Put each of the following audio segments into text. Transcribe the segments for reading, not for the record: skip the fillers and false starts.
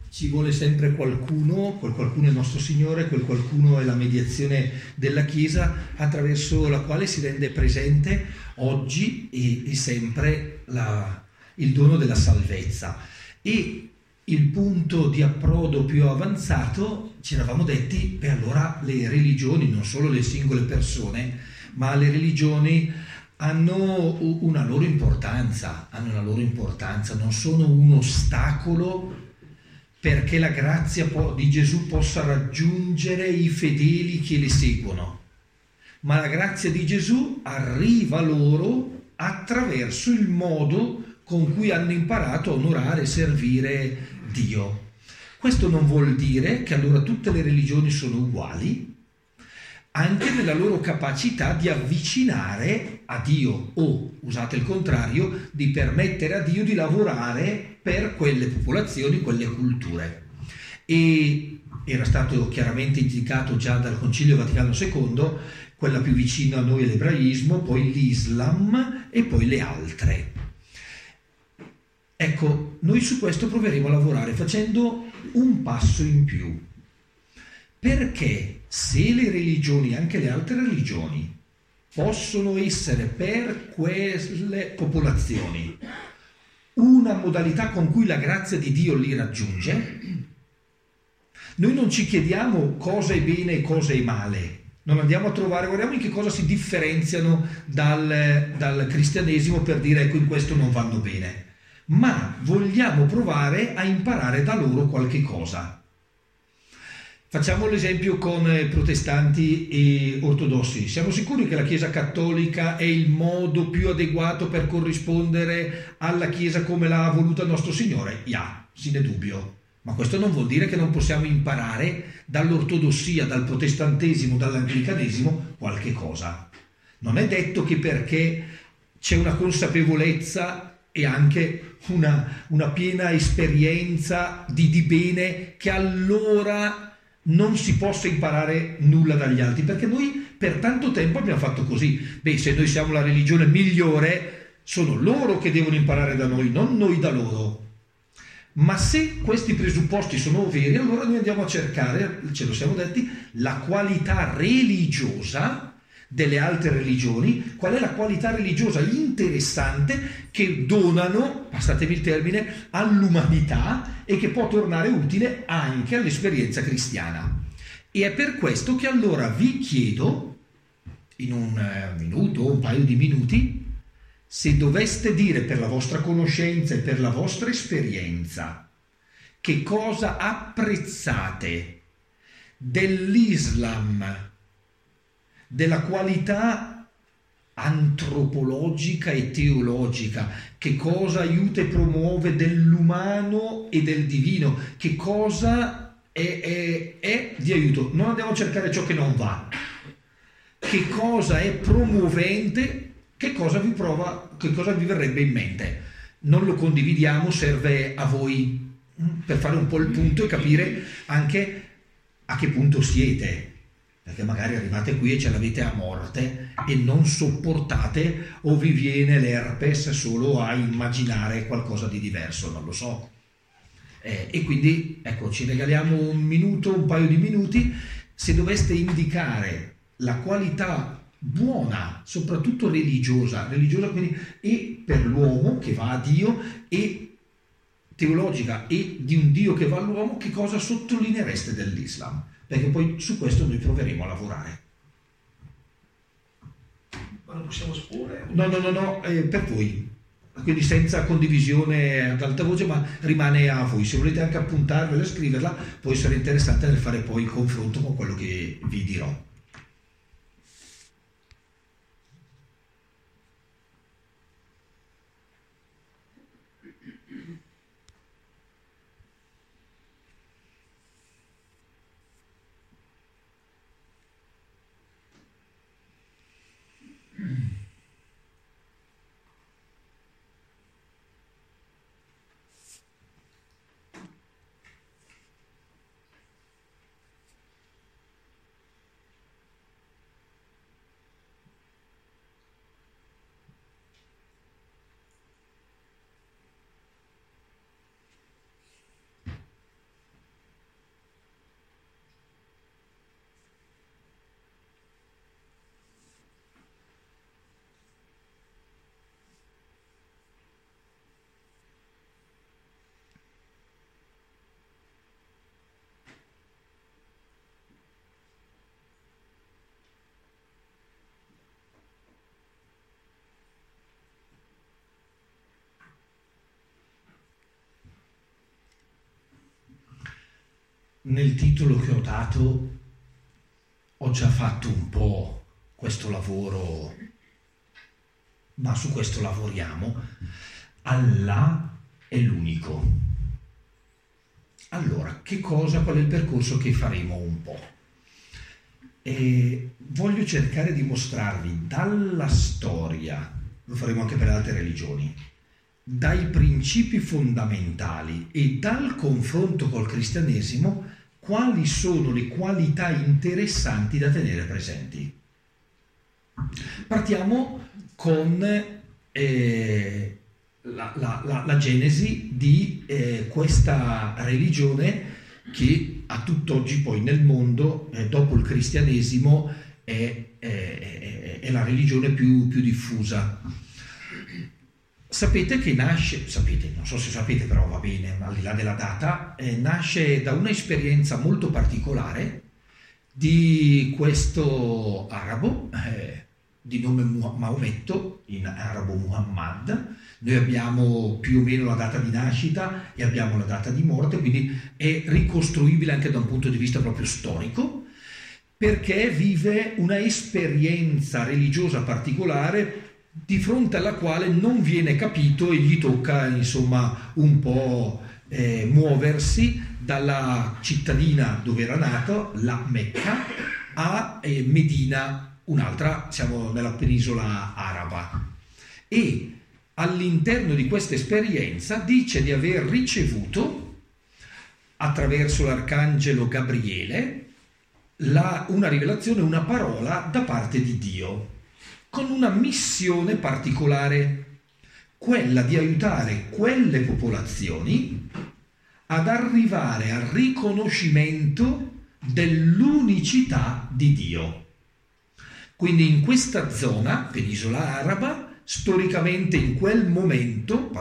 ci vuole sempre qualcuno, quel qualcuno è il nostro Signore, quel qualcuno è la mediazione della Chiesa attraverso la quale si rende presente oggi e sempre il dono della salvezza. E il punto di approdo più avanzato, ci eravamo detti, beh allora le religioni, non solo le singole persone, ma le religioni hanno una loro importanza, non sono un ostacolo perché la grazia di Gesù possa raggiungere i fedeli che le seguono, ma la grazia di Gesù arriva loro attraverso il modo con cui hanno imparato a onorare e servire Dio. Questo non vuol dire che allora tutte le religioni sono uguali, anche nella loro capacità di avvicinare a Dio o, usate il contrario, di permettere a Dio di lavorare per quelle popolazioni, quelle culture. E era stato chiaramente indicato già dal Concilio Vaticano II, quella più vicina a noi è l'ebraismo, poi l'Islam e poi le altre. Ecco, noi su questo proveremo a lavorare facendo un passo in più, perché se le religioni, anche le altre religioni, possono essere per quelle popolazioni una modalità con cui la grazia di Dio li raggiunge, noi non ci chiediamo cosa è bene e cosa è male, non andiamo a trovare, guardiamo in che cosa si differenziano dal cristianesimo per dire ecco in questo non vanno bene, ma vogliamo provare a imparare da loro qualche cosa. Facciamo l'esempio con protestanti e ortodossi. Siamo sicuri che la Chiesa cattolica è il modo più adeguato per corrispondere alla Chiesa come l'ha voluta il nostro Signore? Sine dubbio. Ma questo non vuol dire che non possiamo imparare dall'ortodossia, dal protestantesimo, dall'anglicanesimo qualche cosa. Non è detto che perché c'è una consapevolezza e anche una piena esperienza di bene che allora non si possa imparare nulla dagli altri, perché noi per tanto tempo abbiamo fatto così. Se noi siamo la religione migliore, sono loro che devono imparare da noi, non noi da loro. Ma se questi presupposti sono veri, allora noi andiamo a cercare, ce lo siamo detti, la qualità religiosa delle altre religioni, qual è la qualità religiosa interessante che donano, passatemi il termine, all'umanità e che può tornare utile anche all'esperienza cristiana. E è per questo che allora vi chiedo, in un minuto o un paio di minuti, se doveste dire per la vostra conoscenza e per la vostra esperienza che cosa apprezzate dell'Islam, della qualità antropologica e teologica, che cosa aiuta e promuove dell'umano e del divino, che cosa è di aiuto. Non andiamo a cercare ciò che non va, che cosa è promovente, che cosa vi verrebbe in mente. Non lo condividiamo, serve a voi per fare un po' il punto e capire anche a che punto siete, perché magari arrivate qui e ce l'avete a morte e non sopportate o vi viene l'herpes solo a immaginare qualcosa di diverso, non lo so. E quindi ecco, ci regaliamo un minuto, un paio di minuti, se doveste indicare la qualità buona, soprattutto religiosa quindi, e per l'uomo che va a Dio, e teologica e di un Dio che va all'uomo, che cosa sottolineereste dell'Islam? Perché poi su questo noi proveremo a lavorare. Ma non possiamo esporre? No, per voi. Quindi senza condivisione ad alta voce, ma rimane a voi. Se volete anche appuntarvela e scriverla, può essere interessante nel fare poi il confronto con quello che vi dirò. nel titolo che ho dato ho già fatto un po' questo lavoro, ma su questo lavoriamo. Allah è l'unico. Allora, qual è il percorso che faremo un po'? Voglio cercare di mostrarvi dalla storia, lo faremo anche per altre religioni, dai principi fondamentali e dal confronto col cristianesimo, quali sono le qualità interessanti da tenere presenti. Partiamo con la genesi di questa religione che a tutt'oggi poi nel mondo, dopo il cristianesimo, è la religione più diffusa. Sapete che non so se sapete, però va bene, al di là della data, nasce da un'esperienza molto particolare di questo arabo, di nome Maometto, in arabo Muhammad. Noi abbiamo più o meno la data di nascita e abbiamo la data di morte, quindi è ricostruibile anche da un punto di vista proprio storico, perché vive una esperienza religiosa particolare di fronte alla quale non viene capito e gli tocca insomma un po' muoversi dalla cittadina dove era nato, la Mecca, a Medina, un'altra, siamo nella penisola araba. E all'interno di questa esperienza dice di aver ricevuto attraverso l'arcangelo Gabriele una rivelazione, una parola da parte di Dio, con una missione particolare, quella di aiutare quelle popolazioni ad arrivare al riconoscimento dell'unicità di Dio. Quindi in questa zona, penisola araba, storicamente in quel momento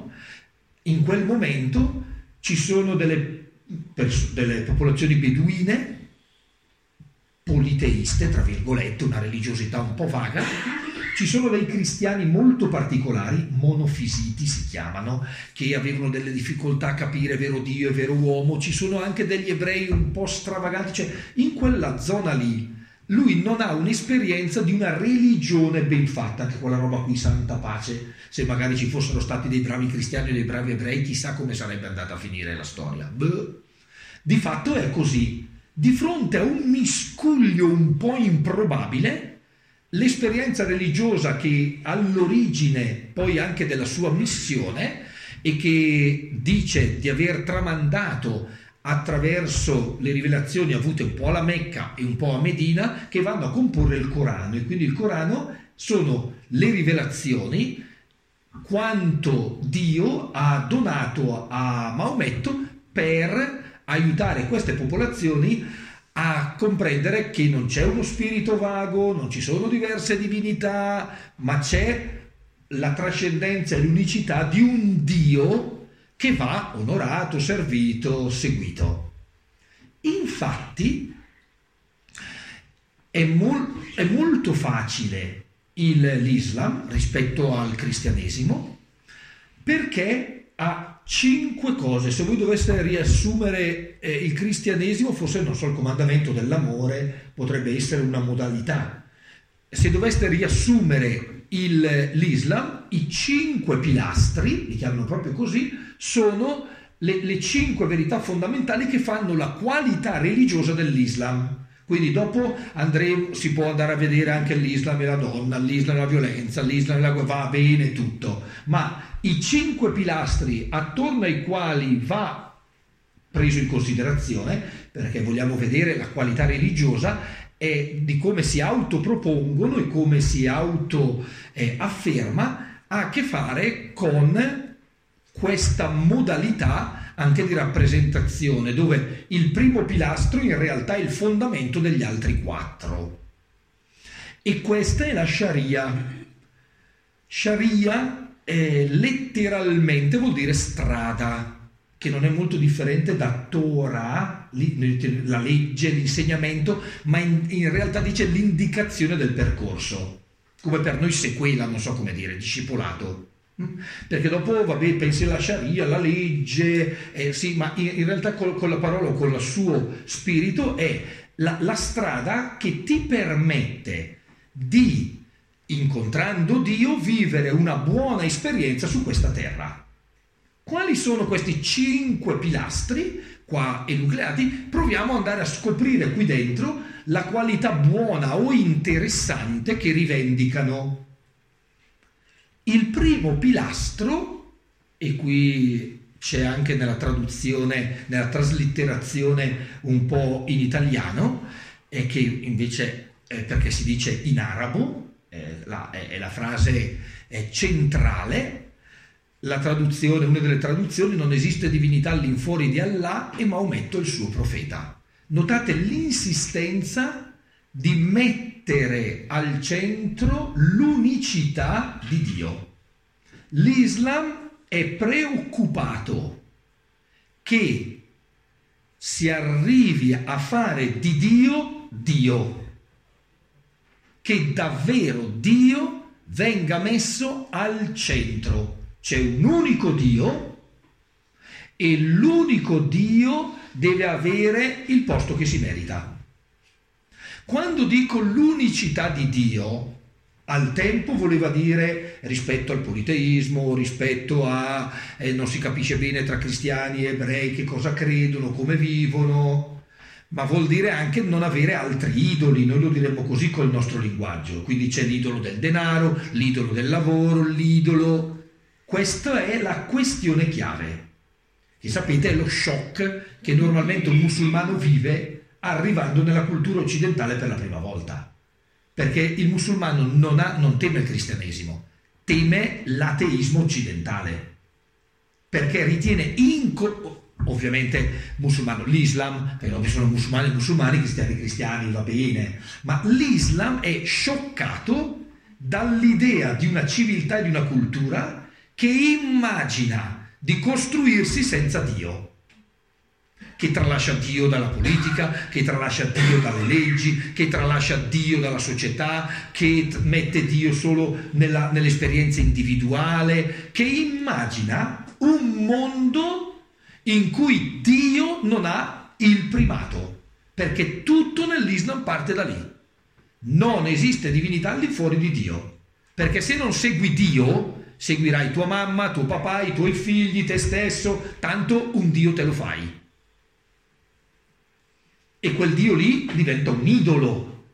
ci sono delle popolazioni beduine, politeiste, tra virgolette, una religiosità un po' vaga. Ci sono dei cristiani molto particolari, monofisiti si chiamano, che avevano delle difficoltà a capire vero Dio e vero uomo. Ci sono anche degli ebrei un po' stravaganti, cioè in quella zona lì lui non ha un'esperienza di una religione ben fatta, anche quella roba qui, santa pace. Se magari ci fossero stati dei bravi cristiani e dei bravi ebrei, chissà come sarebbe andata a finire la storia. Di fatto è così. Di fronte a un miscuglio un po' improbabile, l'esperienza religiosa che all'origine poi anche della sua missione e che dice di aver tramandato attraverso le rivelazioni avute un po' alla Mecca e un po' a Medina, che vanno a comporre il Corano. E quindi il Corano sono le rivelazioni, quanto Dio ha donato a Maometto per aiutare queste popolazioni a comprendere che non c'è uno spirito vago, non ci sono diverse divinità, ma c'è la trascendenza e l'unicità di un Dio che va onorato, servito, seguito. Infatti è molto facile l'Islam rispetto al cristianesimo, perché ha 5 cose. Se voi doveste riassumere il cristianesimo, forse non so, il comandamento dell'amore potrebbe essere una modalità. Se doveste riassumere l'Islam, i 5 pilastri, li chiamano proprio così, sono le 5 verità fondamentali che fanno la qualità religiosa dell'Islam. Quindi dopo si può andare a vedere anche l'Islam e la donna, l'Islam e la violenza, l'Islam e la guerra, va bene tutto, ma i 5 pilastri attorno ai quali va preso in considerazione, perché vogliamo vedere la qualità religiosa, e di come si autopropongono e come si afferma, ha a che fare con questa modalità anche di rappresentazione, dove il primo pilastro in realtà è il fondamento degli altri 4. E questa è la Sharia. Sharia letteralmente vuol dire strada, che non è molto differente da Torah, la legge, l'insegnamento, ma in realtà dice l'indicazione del percorso, come per noi sequela, non so come dire, discepolato. Perché dopo, vabbè, pensi alla Sharia, alla legge, sì, ma in realtà con la parola o con il suo spirito è la strada che ti permette di, incontrando Dio, vivere una buona esperienza su questa terra. Quali sono questi 5 pilastri qua enucleati? Proviamo ad andare a scoprire qui dentro la qualità buona o interessante che rivendicano. Il primo pilastro, e qui c'è anche nella traduzione, nella traslitterazione un po' in italiano, e che invece, perché si dice in arabo, è la frase centrale. La traduzione, una delle traduzioni: non esiste divinità all'infuori di Allah e Maometto è il suo profeta. Notate l'insistenza di mettere al centro l'unicità di Dio. L'Islam è preoccupato che si arrivi a fare di Dio Dio, che davvero Dio venga messo al centro. C'è un unico Dio e l'unico Dio deve avere il posto che si merita. Quando dico l'unicità di Dio, al tempo voleva dire rispetto al politeismo, rispetto a non si capisce bene tra cristiani e ebrei che cosa credono, come vivono, ma vuol dire anche non avere altri idoli, noi lo diremmo così col nostro linguaggio. Quindi c'è l'idolo del denaro, l'idolo del lavoro, l'idolo. Questa è la questione chiave, che sapete è lo shock che normalmente un musulmano vive arrivando nella cultura occidentale per la prima volta, perché il musulmano non teme il cristianesimo, teme l'ateismo occidentale, perché ritiene ovviamente musulmano l'Islam, perché sono musulmani, cristiani, va bene, ma l'Islam è scioccato dall'idea di una civiltà e di una cultura che immagina di costruirsi senza Dio, che tralascia Dio dalla politica, che tralascia Dio dalle leggi, che tralascia Dio dalla società, che mette Dio solo nell'esperienza individuale, che immagina un mondo in cui Dio non ha il primato, perché tutto nell'Islam parte da lì. Non esiste divinità al di fuori di Dio, perché se non segui Dio seguirai tua mamma, tuo papà, i tuoi figli, te stesso, tanto un Dio te lo fai. E quel Dio lì diventa un idolo.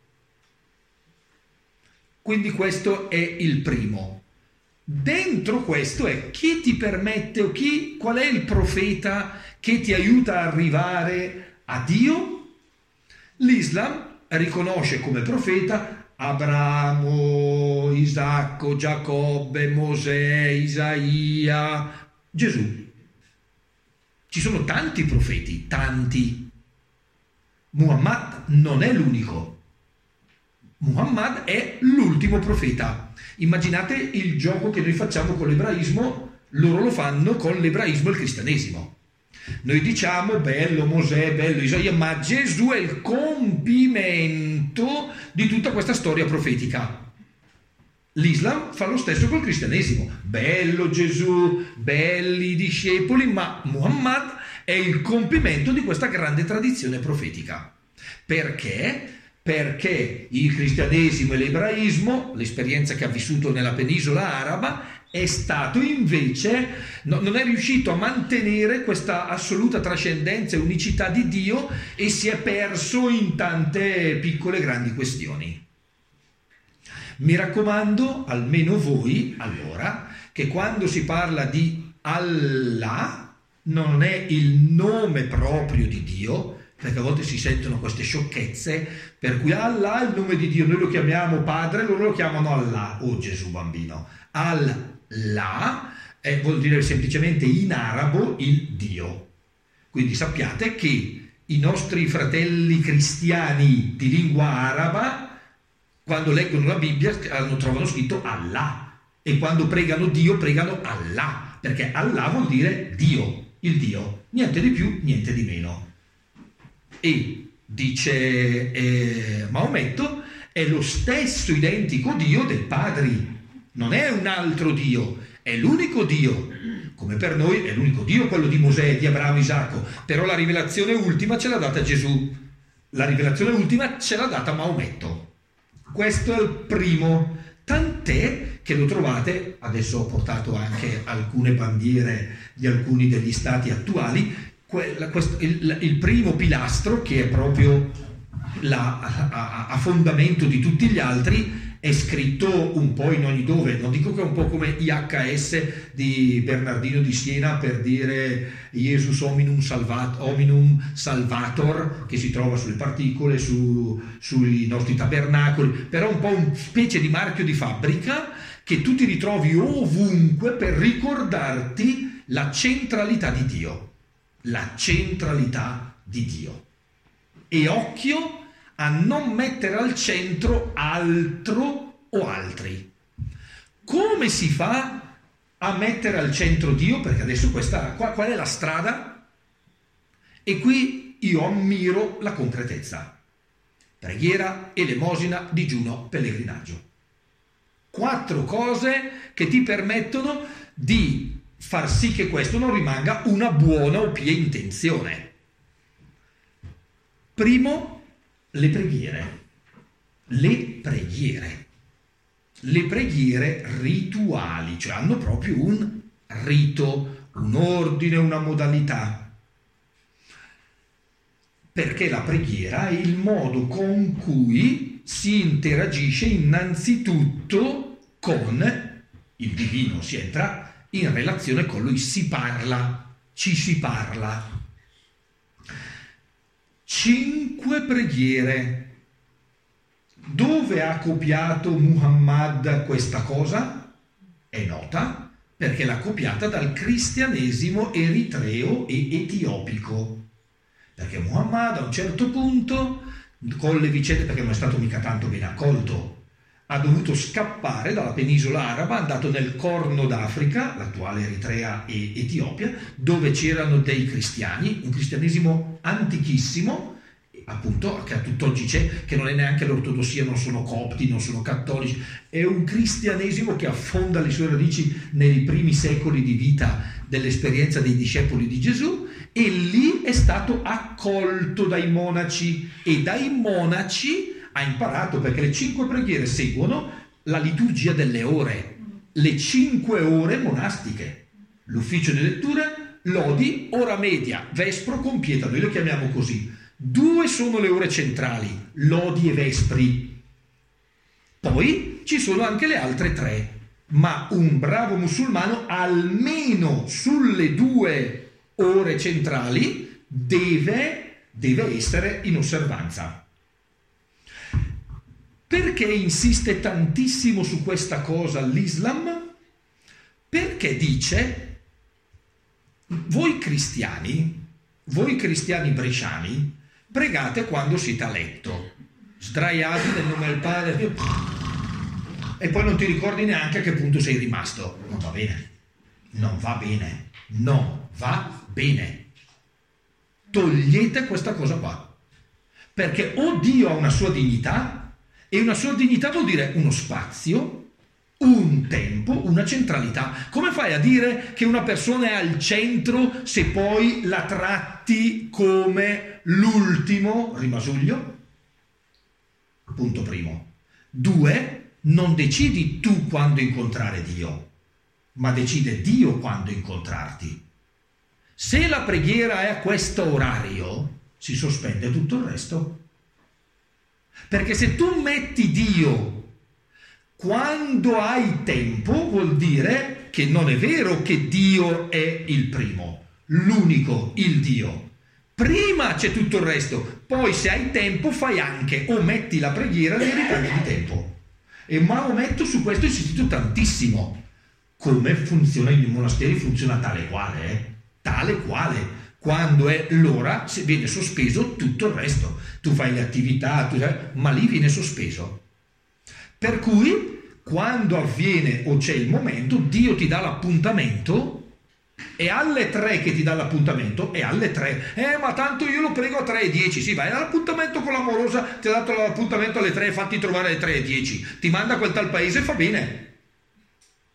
Quindi questo è il primo. Dentro questo è chi ti permette o qual è il profeta che ti aiuta a arrivare a Dio? L'Islam riconosce come profeta Abramo, Isacco, Giacobbe, Mosè, Isaia, Gesù. Ci sono tanti profeti, tanti. Muhammad non è l'unico. Muhammad è l'ultimo profeta. Immaginate il gioco che noi facciamo con l'ebraismo, loro lo fanno con l'ebraismo e il cristianesimo. Noi diciamo bello Mosè, bello Isaia, ma Gesù è il compimento di tutta questa storia profetica. L'Islam fa lo stesso col cristianesimo. Bello Gesù, belli i discepoli, ma Muhammad è il compimento di questa grande tradizione profetica. Perché? Perché il cristianesimo e l'ebraismo, l'esperienza che ha vissuto nella penisola araba, è stato invece, non è riuscito a mantenere questa assoluta trascendenza e unicità di Dio e si è perso in tante piccole e grandi questioni. Mi raccomando, almeno voi, allora, che quando si parla di Allah non è il nome proprio di Dio, perché a volte si sentono queste sciocchezze, per cui Allah è il nome di Dio, noi lo chiamiamo Padre, loro lo chiamano Allah, o Gesù bambino. Allah vuol dire semplicemente in arabo il Dio. Quindi sappiate che i nostri fratelli cristiani di lingua araba, quando leggono la Bibbia, trovano scritto Allah, e quando pregano Dio, pregano Allah, perché Allah vuol dire Dio, il Dio, niente di più, niente di meno. E dice Maometto, è lo stesso identico Dio dei padri, non è un altro Dio, è l'unico Dio, come per noi è l'unico Dio quello di Mosè, di Abramo, Isacco, però la rivelazione ultima ce l'ha data Gesù, la rivelazione ultima ce l'ha data Maometto. Questo è il primo, tant'è che lo trovate, adesso ho portato anche alcune bandiere di alcuni degli stati attuali, il primo pilastro, che è proprio a fondamento di tutti gli altri, è scritto un po' in ogni dove, non dico che è un po' come IHS di Bernardino di Siena per dire Jesus hominum salvator, che si trova sulle particole, sui nostri tabernacoli, però un po' una specie di marchio di fabbrica che tu ti ritrovi ovunque per ricordarti la centralità di Dio, la centralità di Dio. E occhio a non mettere al centro altro o altri. Come si fa a mettere al centro Dio? Perché adesso qual è la strada? E qui io ammiro la concretezza. Preghiera, elemosina, digiuno, pellegrinaggio. 4 cose che ti permettono di far sì che questo non rimanga una buona o pia intenzione. Primo, le preghiere rituali, cioè hanno proprio un rito, un ordine, una modalità, perché la preghiera è il modo con cui si interagisce innanzitutto con il divino, si entra in relazione con lui, si parla, ci si parla. 5 preghiere. Dove ha copiato Muhammad questa cosa? È nota perché l'ha copiata dal cristianesimo eritreo e etiopico. Perché Muhammad a un certo punto, con le vicende, perché non è stato mica tanto ben accolto, ha dovuto scappare dalla penisola araba, è andato nel Corno d'Africa, l'attuale Eritrea e Etiopia, dove c'erano dei cristiani, un cristianesimo antichissimo, appunto, che a tutt'oggi c'è, che non è neanche l'ortodossia, non sono copti, non sono cattolici, è un cristianesimo che affonda le sue radici nei primi secoli di vita dell'esperienza dei discepoli di Gesù, e lì è stato accolto dai monaci, e dai monaci ha imparato, perché le 5 preghiere seguono la liturgia delle ore, le 5 ore monastiche, l'ufficio di lettura, lodi, ora media, vespro, compieta, noi lo chiamiamo così. 2 sono le ore centrali, lodi e vespri, poi ci sono anche le altre 3, ma un bravo musulmano almeno sulle 2 ore centrali deve essere in osservanza. Perché insiste tantissimo su questa cosa l'Islam? Perché dice: voi cristiani bresciani, pregate quando siete a letto, sdraiati nel nome del Padre, e poi non ti ricordi neanche a che punto sei rimasto. Non va bene, non va bene, non va bene. Togliete questa cosa qua, perché o Dio ha una sua dignità, e una sua dignità vuol dire uno spazio, un tempo, una centralità. Come fai a dire che una persona è al centro se poi la tratti come l'ultimo rimasuglio? Punto primo. 2, non decidi tu quando incontrare Dio, ma decide Dio quando incontrarti. Se la preghiera è a questo orario, si sospende tutto il resto. Perché se tu metti Dio quando hai tempo, vuol dire che non è vero che Dio è il primo, l'unico, il Dio. Prima c'è tutto il resto, poi se hai tempo fai anche o metti la preghiera nei ritagli di tempo. E Maometto su questo ha insistito tantissimo. Come funziona in monasteri? Funziona tale quale, tale quale. Quando è l'ora viene sospeso tutto il resto. Tu fai le attività, ma lì viene sospeso. Per cui quando avviene o c'è il momento, Dio ti dà l'appuntamento, e alle 3 che ti dà l'appuntamento, è alle 3. Ma tanto io lo prego a 3:10. Sì, vai all'appuntamento con l'amorosa, ti ha dato l'appuntamento alle 3, fatti trovare alle 3:10. Ti manda a quel tal paese, fa bene.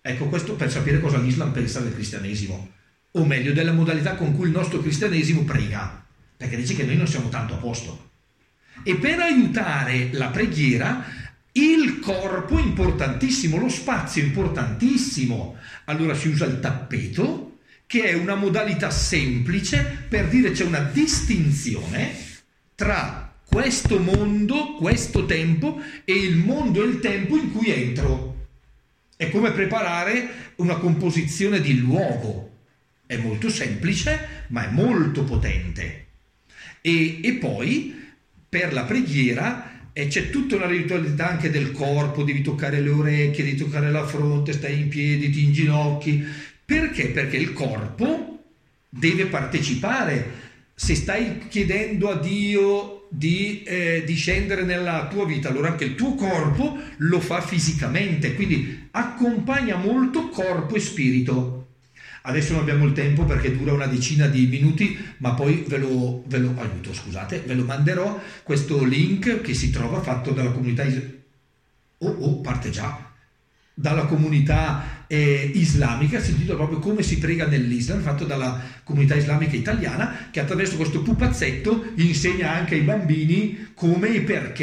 Ecco, questo per sapere cosa l'Islam pensa del cristianesimo, o meglio della modalità con cui il nostro cristianesimo prega, perché dice che noi non siamo tanto a posto. E per aiutare la preghiera il corpo è importantissimo, lo spazio è importantissimo. Allora si usa il tappeto, che è una modalità semplice per dire c'è una distinzione tra questo mondo, questo tempo e il mondo e il tempo in cui entro. È come preparare una composizione di luogo. È molto semplice, ma è molto potente. E poi, per la preghiera, c'è tutta una ritualità anche del corpo, devi toccare le orecchie, devi toccare la fronte, stai in piedi, ti inginocchi. Perché? Perché il corpo deve partecipare. Se stai chiedendo a Dio di scendere nella tua vita, allora anche il tuo corpo lo fa fisicamente, quindi accompagna molto corpo e spirito. Adesso non abbiamo il tempo perché dura una decina di minuti, ma poi ve lo manderò questo link che si trova fatto dalla comunità parte già dalla comunità islamica, si intitola proprio Come si prega nell'Islam, fatto dalla comunità islamica italiana, che attraverso questo pupazzetto insegna anche ai bambini come e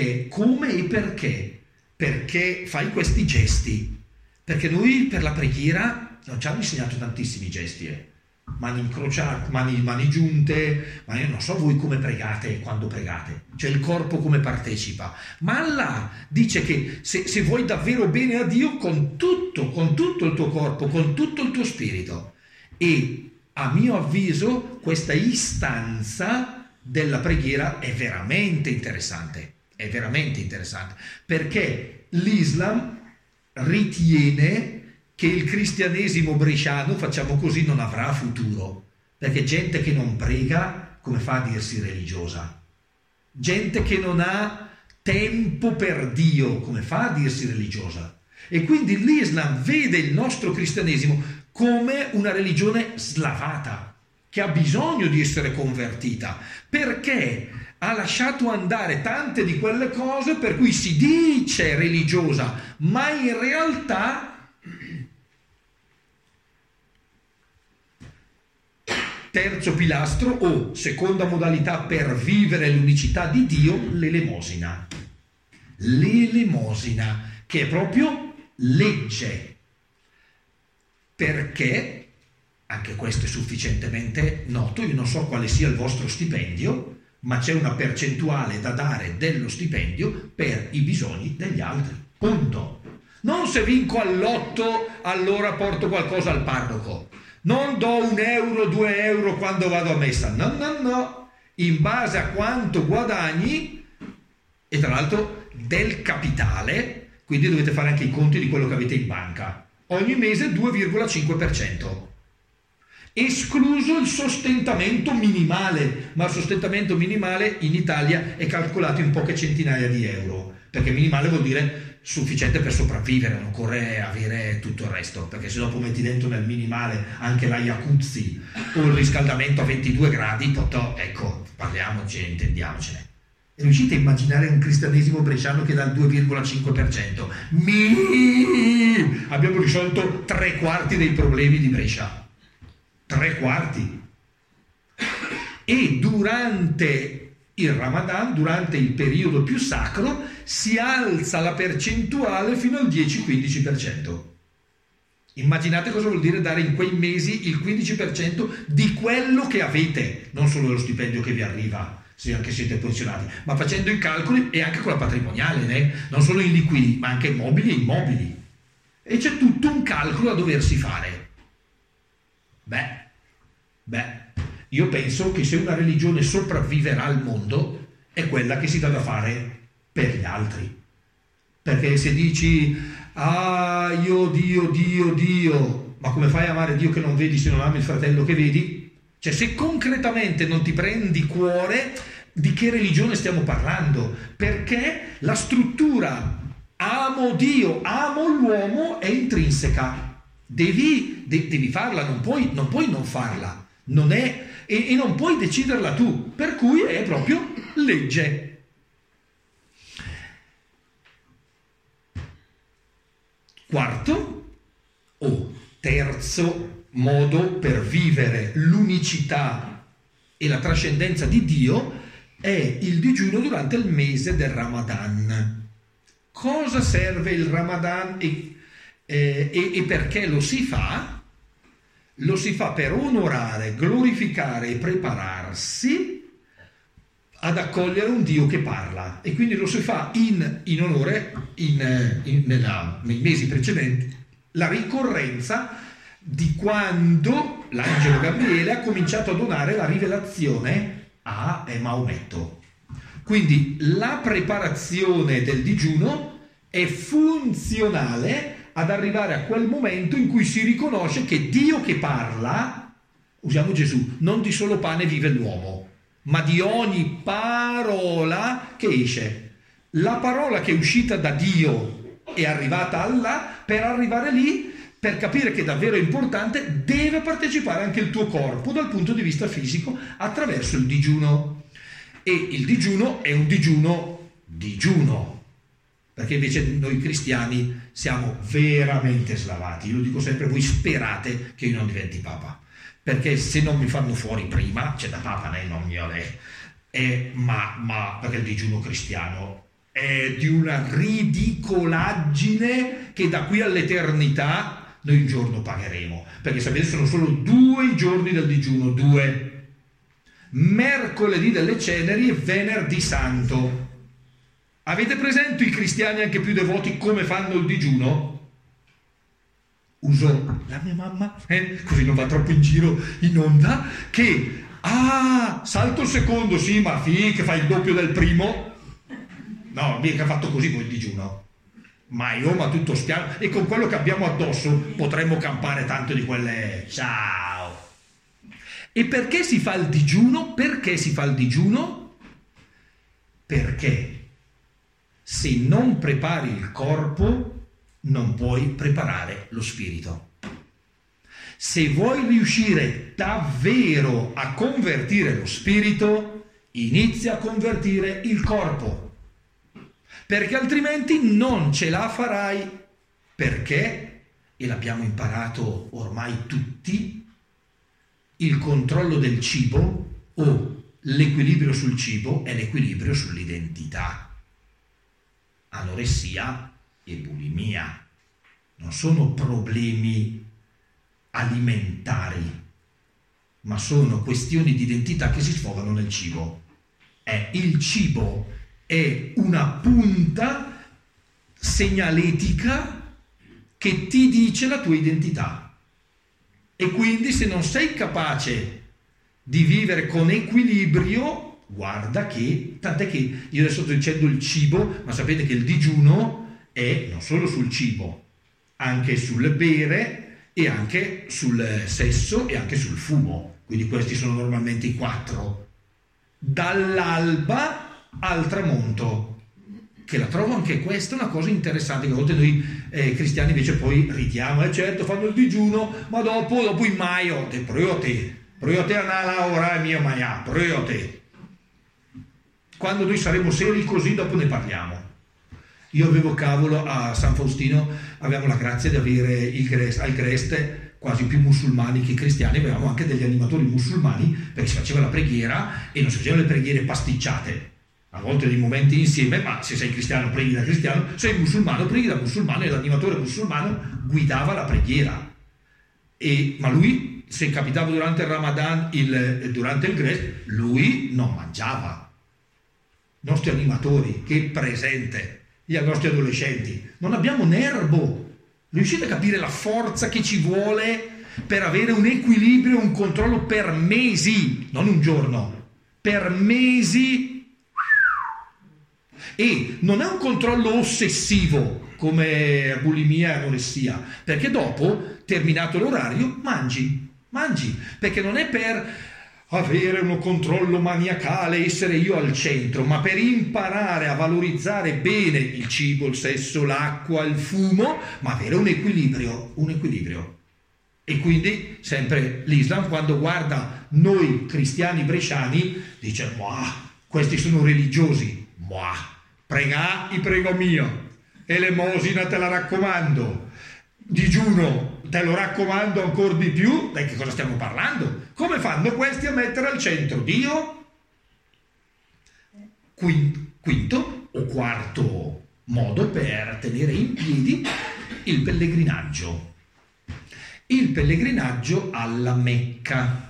perché fai questi gesti, perché noi per la preghiera non ci hanno insegnato tantissimi gesti, mani incrociate, mani giunte, ma io non so voi come pregate quando pregate, cioè il corpo come partecipa, ma Allah dice che se vuoi davvero bene a Dio con tutto il tuo corpo, con tutto il tuo spirito. E a mio avviso questa istanza della preghiera è veramente interessante, perché l'Islam ritiene che il cristianesimo bresciano, facciamo così, non avrà futuro, perché gente che non prega, come fa a dirsi religiosa? Gente che non ha tempo per Dio, come fa a dirsi religiosa? E quindi l'Islam vede il nostro cristianesimo come una religione slavata, che ha bisogno di essere convertita, perché ha lasciato andare tante di quelle cose per cui si dice religiosa, ma in realtà terzo pilastro o seconda modalità per vivere l'unicità di Dio, l'elemosina. L'elemosina, che è proprio legge. Perché, anche questo è sufficientemente noto, io non so quale sia il vostro stipendio, ma c'è una percentuale da dare dello stipendio per i bisogni degli altri. Punto. Non se vinco al lotto, allora porto qualcosa al parroco. Non do 1 euro, 2 euro quando vado a messa. No. In base a quanto guadagni, e tra l'altro del capitale, quindi dovete fare anche i conti di quello che avete in banca. Ogni mese 2,5%. Escluso il sostentamento minimale, ma il sostentamento minimale in Italia è calcolato in poche centinaia di euro, perché minimale vuol dire sufficiente per sopravvivere, non occorre avere tutto il resto, perché se dopo metti dentro nel minimale anche la jacuzzi o il riscaldamento a 22 gradi, ecco, parliamoci, intendiamocene. E riuscite a immaginare un cristianesimo bresciano che dà il 2,5%? Abbiamo risolto 3/4 dei problemi di Brescia. 3/4. E durante il Ramadan, durante il periodo più sacro, si alza la percentuale fino al 10-15%. Immaginate cosa vuol dire dare in quei mesi il 15% di quello che avete, non solo dello stipendio che vi arriva, se anche siete pensionati, ma facendo i calcoli e anche con la patrimoniale, non solo in liquidi, ma anche mobili e immobili. E c'è tutto un calcolo a doversi fare. Beh, io penso che se una religione sopravviverà al mondo è quella che si dà da fare per gli altri. Perché se dici io Dio, ma come fai a amare Dio che non vedi se non ami il fratello che vedi? Cioè, se concretamente non ti prendi cuore, di che religione stiamo parlando? Perché la struttura amo Dio, amo l'uomo è intrinseca. Devi farla, non puoi non farla. Non è, e non puoi deciderla tu, per cui è proprio legge. Quarto, terzo modo per vivere l'unicità e la trascendenza di Dio è il digiuno durante il mese del Ramadan. Cosa serve il Ramadan e perché lo si fa? Lo si fa per onorare, glorificare e prepararsi ad accogliere un Dio che parla, e quindi lo si fa in onore nei mesi precedenti, la ricorrenza di quando l'angelo Gabriele ha cominciato a donare la rivelazione a Maometto. Quindi la preparazione del digiuno è funzionale ad arrivare a quel momento in cui si riconosce che Dio che parla, usiamo Gesù, non di solo pane vive l'uomo, ma di ogni parola che esce. La parola che è uscita da Dio è arrivata là, per arrivare lì, per capire che è davvero importante, deve partecipare anche il tuo corpo dal punto di vista fisico attraverso il digiuno. E il digiuno è un digiuno, perché invece noi cristiani siamo veramente slavati. Io lo dico sempre, voi sperate che io non diventi papa, perché se non mi fanno fuori prima, c'è da papa, non mio ma perché il digiuno cristiano è di una ridicolaggine che da qui all'eternità noi un giorno pagheremo, perché sapete sono solo 2 i giorni del digiuno, 2: mercoledì delle ceneri e venerdì santo. Avete presente i cristiani anche più devoti come fanno il digiuno? Uso la mia mamma, così non va troppo in giro in onda, che salto il secondo, sì, ma che fai il doppio del primo? No, mica ha fatto così con il digiuno. Ma tutto spiano, e con quello che abbiamo addosso potremmo campare tanto di quelle. Ciao! E perché si fa il digiuno? Perché si fa il digiuno? Perché se non prepari il corpo non puoi preparare lo spirito. Se vuoi riuscire davvero a convertire lo spirito, inizia a convertire il corpo, perché altrimenti non ce la farai, perché, e l'abbiamo imparato ormai tutti, il controllo del cibo o l'equilibrio sul cibo è l'equilibrio sull'identità. Anoressia e bulimia non sono problemi alimentari, ma sono questioni di identità che si sfogano nel cibo. Il cibo è una punta segnaletica che ti dice la tua identità, e quindi se non sei capace di vivere con equilibrio, guarda che, tant'è che io adesso sto dicendo il cibo, ma sapete che il digiuno è non solo sul cibo, anche sul bere e anche sul sesso e anche sul fumo. Quindi questi sono normalmente i 4, dall'alba al tramonto, che la trovo anche questa una cosa interessante, che a volte noi cristiani invece poi ridiamo, certo fanno il digiuno, ma dopo in maio, proiote a ora mio maia, proiote. Quando noi saremo seri così, dopo ne parliamo. Io avevo cavolo a San Faustino, avevamo la grazia di avere al Greste quasi più musulmani che cristiani, avevamo anche degli animatori musulmani, perché si faceva la preghiera e non si facevano le preghiere pasticciate, a volte dei momenti insieme, ma se sei cristiano preghi da cristiano, sei musulmano preghi da musulmano, e l'animatore musulmano guidava la preghiera. Ma lui, se capitava durante il Ramadan, durante il Grest, lui non mangiava. I nostri animatori, che presente, gli nostri adolescenti, non abbiamo nervo. Riuscite a capire la forza che ci vuole per avere un equilibrio, un controllo per mesi, non un giorno, per mesi. E non è un controllo ossessivo come bulimia e anoressia, perché dopo, terminato l'orario, mangi, perché non è per avere un controllo maniacale, essere io al centro, ma per imparare a valorizzare bene il cibo, il sesso, l'acqua, il fumo, ma avere un equilibrio. E quindi sempre l'Islam, quando guarda noi cristiani bresciani, dice: questi sono religiosi, prega, i prego mio, elemosina te la raccomando, digiuno te lo raccomando ancora di più, di che cosa stiamo parlando? Come fanno questi a mettere al centro Dio? Quinto o quarto modo per tenere in piedi il pellegrinaggio. Il pellegrinaggio alla Mecca.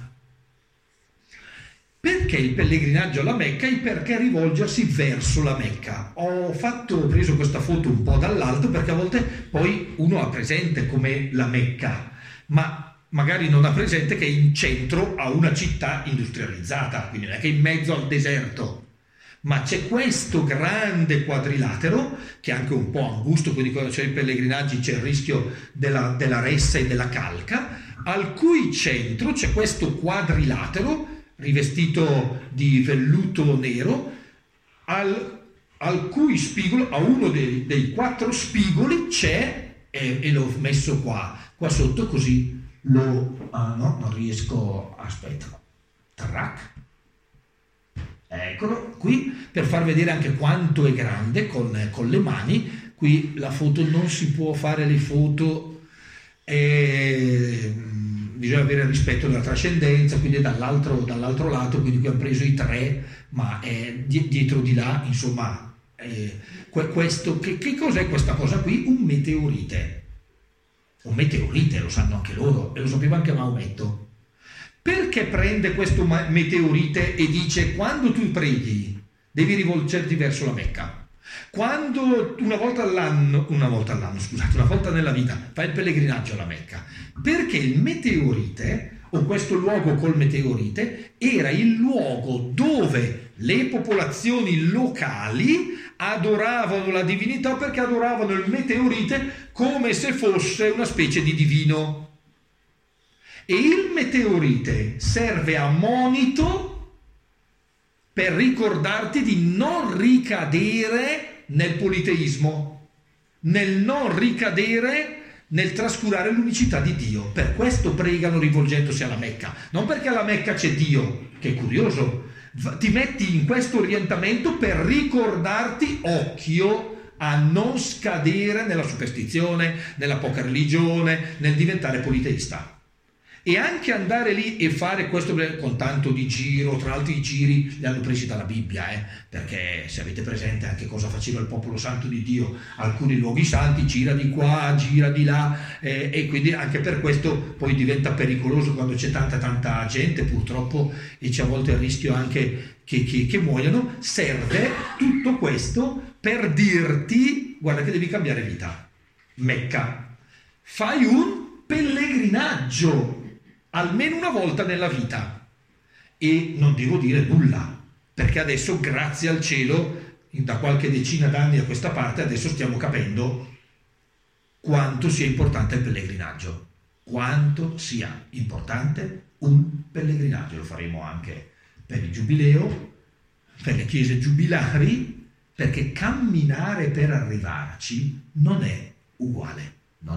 Perché il pellegrinaggio alla Mecca e perché rivolgersi verso la Mecca? Ho preso questa foto un po' dall'alto perché a volte poi uno ha presente come la Mecca, ma magari non ha presente che è in centro a una città industrializzata, quindi non è che è in mezzo al deserto, ma c'è questo grande quadrilatero che è anche un po' angusto, quindi quando c'è i pellegrinaggi c'è il rischio della ressa e della calca, al cui centro c'è questo quadrilatero rivestito di velluto nero, al cui spigolo, a uno dei 4 spigoli c'è, e l'ho messo qua sotto così no, non riesco, aspetta, track, eccolo qui, per far vedere anche quanto è grande con le mani. Qui la foto non si può fare, le foto bisogna avere rispetto della trascendenza, quindi dall'altro lato, quindi qui hanno preso i 3, ma dietro di là, insomma, questo, che cos'è questa cosa qui? Un meteorite, lo sanno anche loro, e lo sapeva anche Maometto. Perché prende questo meteorite e dice: quando tu preghi devi rivolgerti verso la Mecca? Quando una volta nella vita fai il pellegrinaggio alla Mecca, perché il meteorite, o questo luogo col meteorite, era il luogo dove le popolazioni locali adoravano la divinità, perché adoravano il meteorite come se fosse una specie di divino. E il meteorite serve a monito per ricordarti di non ricadere nel politeismo, nel non ricadere nel trascurare l'unicità di Dio. Per questo pregano rivolgendosi alla Mecca, non perché alla Mecca c'è Dio, che è curioso. Ti metti in questo orientamento per ricordarti, occhio, a non scadere nella superstizione, nella poca religione, nel diventare politeista. E anche andare lì e fare questo con tanto di giro, tra l'altro i giri li hanno presi dalla Bibbia, perché se avete presente anche cosa faceva il popolo santo di Dio, alcuni luoghi santi, gira di qua, gira di là, e quindi anche per questo poi diventa pericoloso quando c'è tanta gente, purtroppo, e c'è a volte il rischio anche che muoiano. Serve tutto questo per dirti: guarda che devi cambiare vita. Mecca, fai un pellegrinaggio almeno una volta nella vita. E non devo dire nulla, perché adesso, grazie al cielo, da qualche decina d'anni a questa parte, adesso stiamo capendo quanto sia importante il pellegrinaggio, quanto sia importante un pellegrinaggio. Lo faremo anche per il giubileo, per le chiese giubilari, perché camminare per arrivarci non è uguale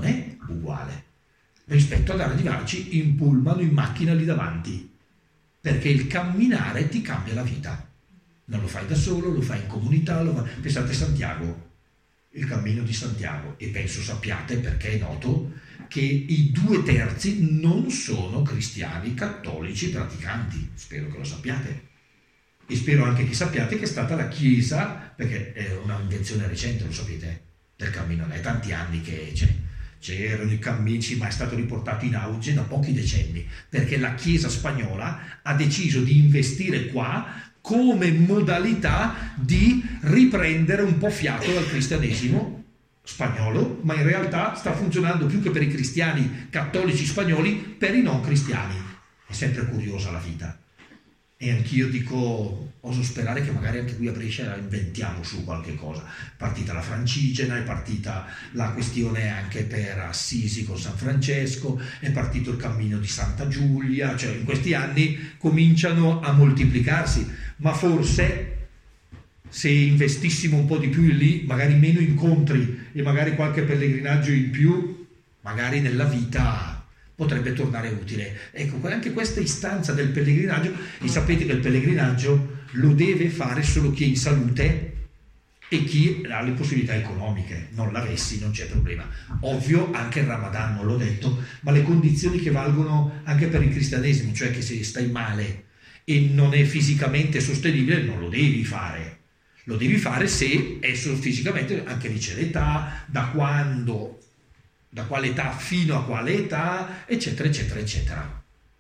rispetto ad arrivarci in pullman o in macchina lì davanti, perché il camminare ti cambia la vita. Non lo fai da solo, lo fai in comunità, pensate a Santiago, il cammino di Santiago, e penso sappiate, perché è noto, che i 2/3 non sono cristiani cattolici praticanti. Spero che lo sappiate, e spero anche che sappiate che è stata la Chiesa, perché è una invenzione recente, lo sapete, del cammino, è tanti anni che c'erano i cammini, ma è stato riportato in auge da pochi decenni, perché la Chiesa spagnola ha deciso di investire qua come modalità di riprendere un po' fiato dal cristianesimo spagnolo, ma in realtà sta funzionando più che per i cristiani cattolici spagnoli, per i non cristiani. È sempre curiosa la vita. E anch'io dico, oso sperare che magari anche qui a Brescia inventiamo su qualche cosa. È partita la Francigena, è partita la questione anche per Assisi con San Francesco, è partito il cammino di Santa Giulia, cioè in questi anni cominciano a moltiplicarsi, ma forse se investissimo un po' di più lì, magari meno incontri e magari qualche pellegrinaggio in più, magari nella vita potrebbe tornare utile. Ecco, anche questa istanza del pellegrinaggio, e sapete che il pellegrinaggio lo deve fare solo chi è in salute e chi ha le possibilità economiche. Non l'avessi, non c'è problema. Ovvio, anche il Ramadan, non l'ho detto, ma le condizioni che valgono anche per il cristianesimo, cioè che se stai male e non è fisicamente sostenibile, non lo devi fare. Lo devi fare se è fisicamente, anche lì c'è l'età, da quando, da quale età fino a quale età, eccetera, eccetera, eccetera.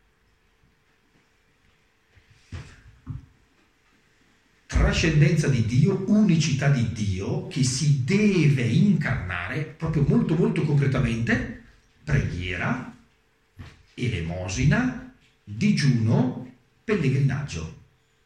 Trascendenza di Dio, unicità di Dio che si deve incarnare proprio molto molto concretamente: preghiera, elemosina, digiuno, pellegrinaggio.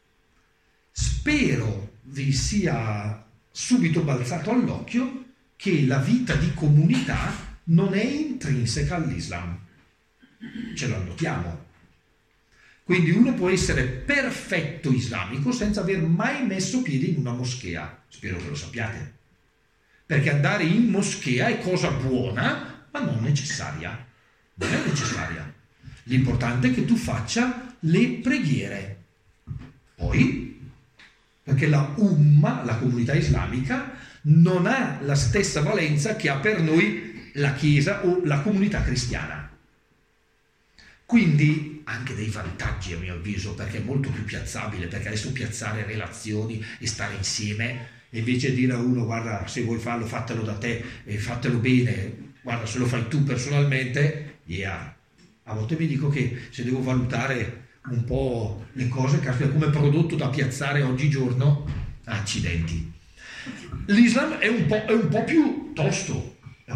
Spero vi sia subito balzato all'occhio che la vita di comunità non è intrinseca all'Islam, ce lo annotiamo. Quindi uno può essere perfetto islamico senza aver mai messo piede in una moschea. Spero che lo sappiate. Perché andare in moschea è cosa buona, ma non necessaria. Non è necessaria. L'importante è che tu faccia le preghiere. Poi, perché la Umma, la comunità islamica, non ha la stessa valenza che ha per noi la Chiesa o la comunità cristiana. Quindi anche dei vantaggi a mio avviso, perché è molto più piazzabile, perché adesso piazzare relazioni e stare insieme, invece dire a uno guarda se vuoi farlo fatelo da te e fatelo bene, guarda se lo fai tu personalmente, yeah. A volte mi dico che se devo valutare un po' le cose, come prodotto da piazzare oggigiorno, accidenti. L'Islam è un po' più tosto,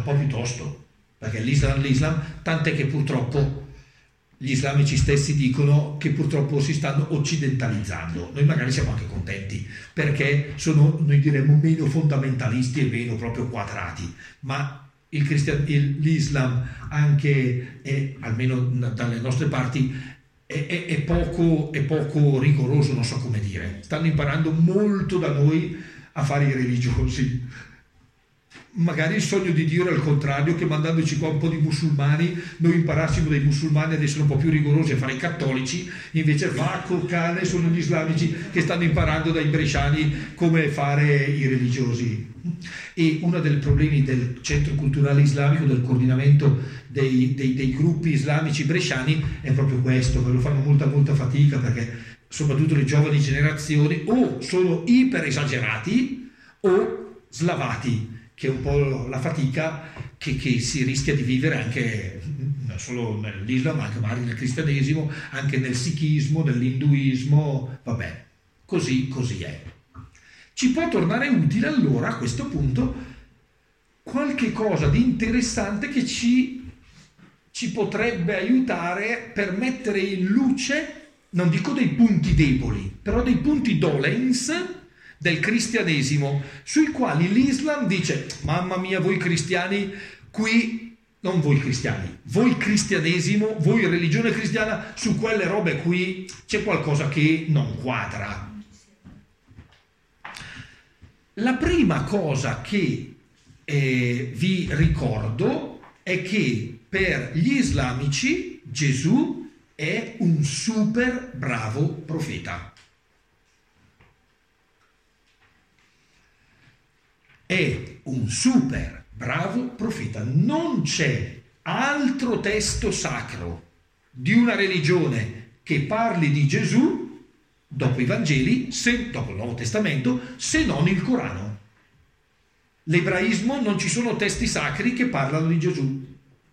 perché l'Islam, tant'è che purtroppo gli islamici stessi dicono che purtroppo si stanno occidentalizzando. Noi magari siamo anche contenti, perché sono, noi diremmo, meno fondamentalisti e meno proprio quadrati, ma l'Islam anche, almeno dalle nostre parti, è poco rigoroso, non so come dire. Stanno imparando molto da noi a fare i religiosi. Magari il sogno di Dio era il contrario, che mandandoci qua un po' di musulmani noi imparassimo dai musulmani ad essere un po' più rigorosi a fare i cattolici, invece vacco cane sono gli islamici che stanno imparando dai bresciani come fare i religiosi. E uno dei problemi del centro culturale islamico, del coordinamento dei gruppi islamici bresciani, è proprio questo, che lo fanno molta fatica, perché soprattutto le giovani generazioni o sono iper esagerati o slavati, che è un po' la fatica che si rischia di vivere anche non solo nell'Islam, ma anche magari nel cristianesimo, anche nel sikhismo, nell'induismo, vabbè, così è. Ci può tornare utile allora a questo punto qualche cosa di interessante che ci potrebbe aiutare per mettere in luce, non dico dei punti deboli, però dei punti dolens del cristianesimo, sui quali l'Islam dice: mamma mia, voi cristiani qui, non voi cristiani, voi cristianesimo, voi religione cristiana, su quelle robe qui c'è qualcosa che non quadra. La prima cosa che vi ricordo è che per gli islamici Gesù è un super bravo profeta. È un super bravo profeta. Non c'è altro testo sacro di una religione che parli di Gesù dopo i Vangeli, dopo il Nuovo Testamento, se non il Corano. L'ebraismo non ci sono testi sacri che parlano di Gesù.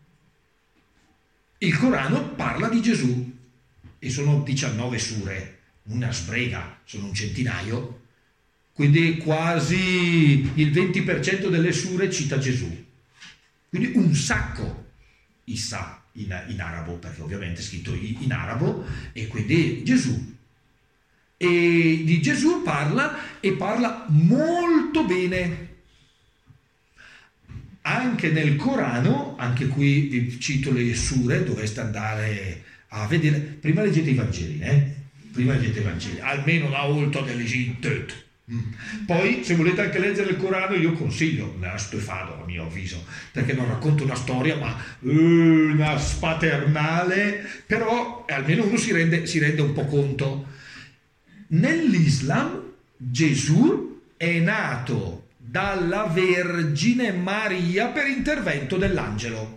Il Corano parla di Gesù e sono 19 sure, una sbrega, sono un centinaio. Quindi quasi il 20% delle sure cita Gesù. Quindi un sacco, Issa in arabo, perché ovviamente è scritto in arabo, e quindi Gesù. E di Gesù parla, e parla molto bene. Anche nel Corano, anche qui vi cito le sure, dovreste andare a vedere. Prima leggete i Vangeli, almeno una volta delle gente. Poi se volete anche leggere il Corano, io consiglio, nella stufado a mio avviso, perché non racconta una storia ma una spaternale, però almeno uno si rende un po' conto. Nell'Islam Gesù è nato dalla Vergine Maria per intervento dell'angelo.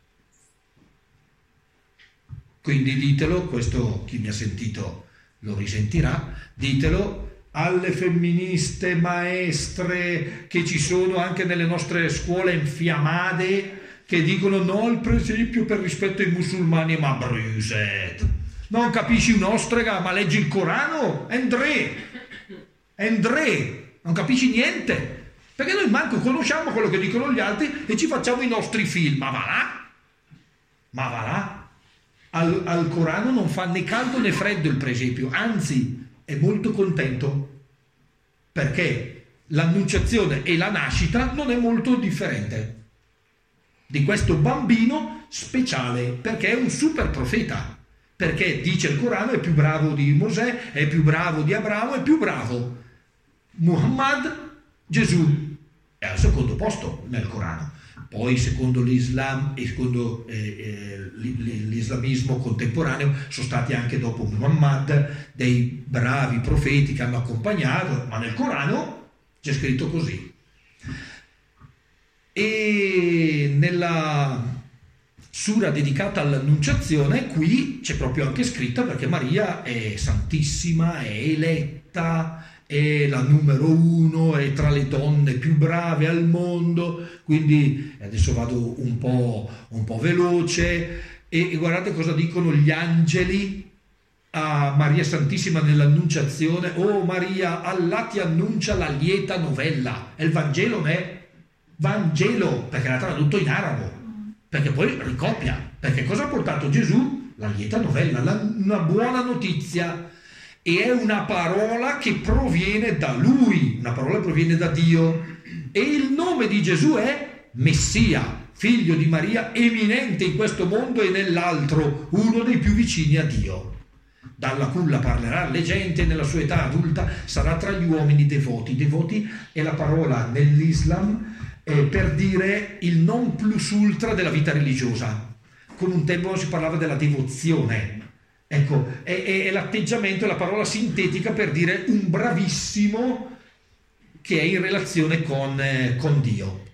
Quindi ditelo, questo chi mi ha sentito lo risentirà, ditelo alle femministe maestre che ci sono anche nelle nostre scuole infiammate, che dicono no al presepio per rispetto ai musulmani, ma bruset, non capisci un'ostrega, ma leggi il Corano? André, non capisci niente, perché noi manco conosciamo quello che dicono gli altri e ci facciamo i nostri film, ma va là. Al Corano non fa né caldo né freddo il presepio, anzi è molto contento, perché l'annunciazione e la nascita non è molto differente di questo bambino speciale, perché è un super profeta, perché dice il Corano è più bravo di Mosè, è più bravo di Abramo, è più bravo. Muhammad, Gesù è al secondo posto nel Corano. Poi secondo l'Islam e secondo l'islamismo contemporaneo sono stati anche dopo Muhammad dei bravi profeti che hanno accompagnato, ma nel Corano c'è scritto così. E nella sura dedicata all'annunciazione qui c'è proprio anche scritta, perché Maria è santissima, è eletta, è la numero uno, è tra le donne più brave al mondo. Quindi adesso vado un po' veloce e guardate cosa dicono gli angeli a Maria Santissima nell'annunciazione. Oh Maria, Allah ti annuncia la lieta novella. È il Vangelo, non è Vangelo, perché l'ha tradotto in arabo, perché poi ricopia, perché cosa ha portato Gesù? La lieta novella, una buona notizia. E è una parola che proviene da Lui, una parola che proviene da Dio. E il nome di Gesù è Messia, figlio di Maria, eminente in questo mondo e nell'altro, uno dei più vicini a Dio. Dalla culla parlerà alle genti e nella sua età adulta sarà tra gli uomini devoti. Devoti è la parola nell'Islam per dire il non plus ultra della vita religiosa. Con un tempo si parlava della devozione. Ecco, è l'atteggiamento, è la parola sintetica per dire un bravissimo che è in relazione con Dio.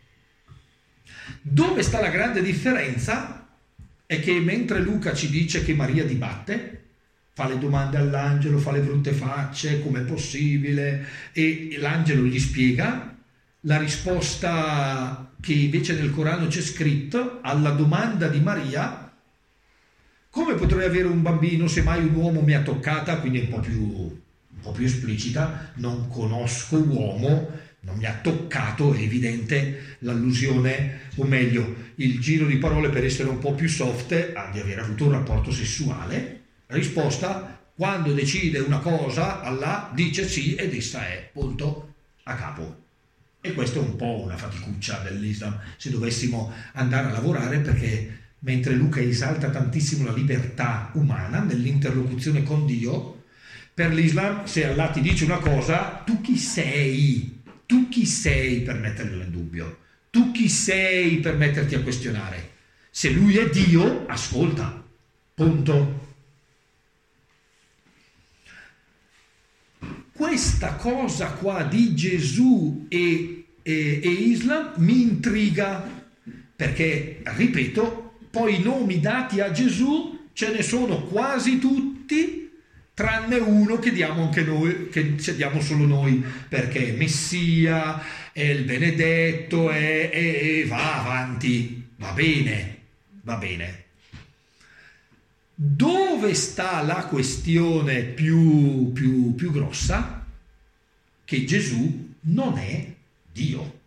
Dove sta la grande differenza? È che mentre Luca ci dice che Maria dibatte, fa le domande all'angelo, fa le brutte facce, com'è possibile, e l'angelo gli spiega, la risposta che invece nel Corano c'è scritto alla domanda di Maria: come potrei avere un bambino se mai un uomo mi ha toccata? Quindi è un po' più esplicita, non conosco uomo, non mi ha toccato, è evidente l'allusione, o meglio, il giro di parole per essere un po' più soft, di aver avuto un rapporto sessuale. Risposta: quando decide una cosa, Allah dice sì ed essa è, punto, a capo. E questa è un po' una faticuccia dell'Islam, se dovessimo andare a lavorare, perché mentre Luca esalta tantissimo la libertà umana nell'interlocuzione con Dio, per l'Islam se Allah ti dice una cosa, tu chi sei? Tu chi sei per metterglielo in dubbio? Tu chi sei per metterti a questionare? Se lui è Dio, ascolta, punto. Questa cosa qua di Gesù e Islam mi intriga, perché, ripeto, poi i nomi dati a Gesù ce ne sono quasi tutti, tranne uno che diamo anche noi, che diamo solo noi, perché è Messia, è il benedetto, e va avanti, va bene. Dove sta la questione più grossa? Che Gesù non è Dio.